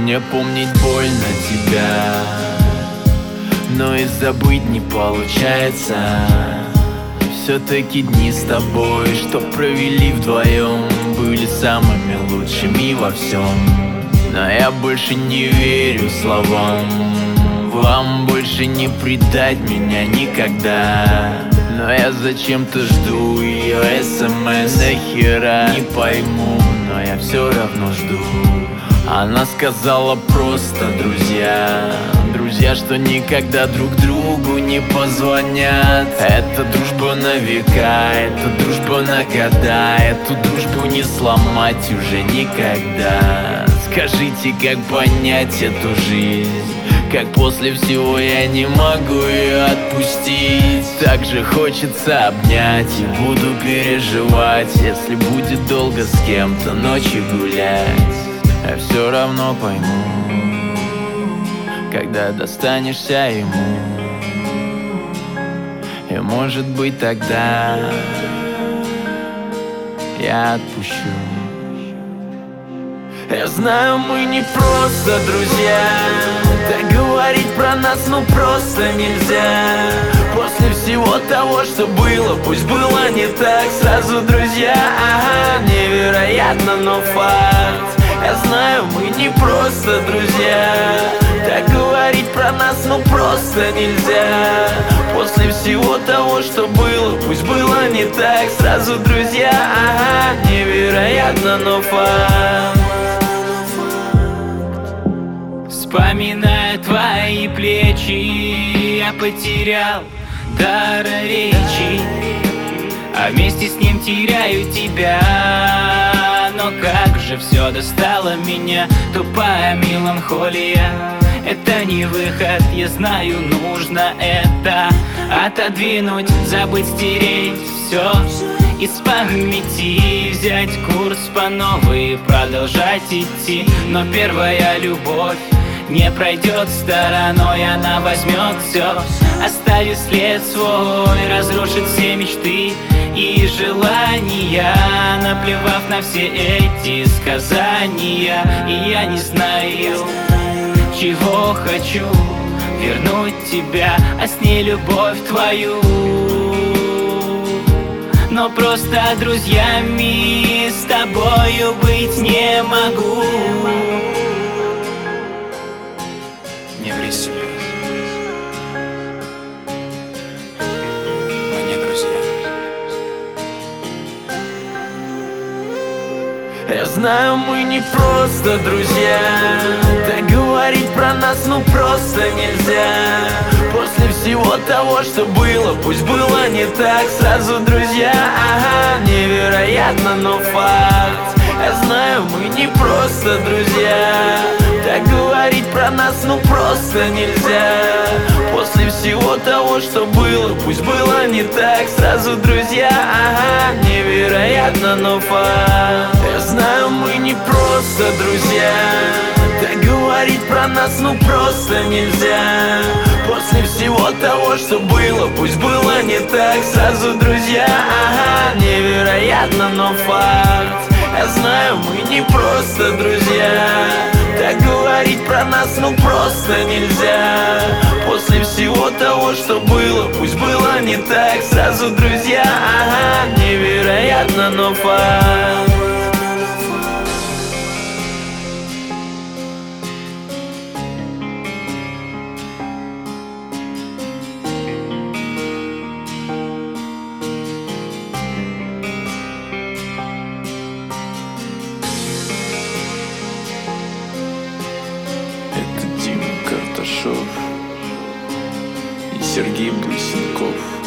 Мне помнить больно тебя, но и забыть не получается. Все-таки дни с тобой, что провели вдвоем, были самыми лучшими во всем. Но я больше не верю словам, вам больше не предать меня никогда. Но я зачем-то жду ее СМС, нахера не пойму, но я все равно жду. Она сказала просто друзья, друзья, что никогда друг другу не позвонят. Это дружба на века, это дружба на года, эту дружбу не сломать уже никогда. Скажите, как понять эту жизнь, как после всего я не могу ее отпустить. Так же хочется обнять и буду переживать, если будет долго с кем-то ночью гулять. Я все равно пойму, когда достанешься ему. И может быть тогда я отпущу. Я знаю, мы не просто друзья, так говорить про нас ну просто нельзя. После всего того, что было, пусть было не так, сразу друзья, ага, невероятно, но факт. Я знаю, мы не просто друзья, так говорить про нас ну просто нельзя. После всего того, что было, пусть было не так, сразу друзья, ага, невероятно, но факт. Вспоминая твои плечи, я потерял дар речи, а вместе с ним теряю тебя. Но как же все достало меня, тупая меланхолия. Это не выход, я знаю, нужно это отодвинуть, забыть, стереть все из памяти, взять курс по новой и продолжать идти. Но первая любовь не пройдет стороной, она возьмет все, оставит след свой, разрушит все мечты и желания, наплевав на все эти сказания. И я не знаю, чего хочу, вернуть тебя, а с ней любовь твою. Но просто друзьями с тобою быть не могу. Не ври себе. Мы не друзья. Я знаю, мы не просто друзья, так говорить про нас ну просто нельзя. После всего того, что было, пусть было не так, сразу друзья, ага, невероятно, но факт. Я знаю, мы не просто друзья, так говорить про нас ну просто нельзя. После всего того, что было, пусть было не так, сразу друзья, ага, невероятно, но факт. Я знаю, мы не просто друзья, так говорить про нас ну просто нельзя. После всего того, что было, пусть было не так, сразу друзья, ага, невероятно, но факт. Я знаю, мы не просто друзья, так говорить про нас ну просто нельзя. После всего того, что было, пусть было не так, сразу друзья, ага, невероятно, но факт. Это Дима Карташов и Сергей Брусенков.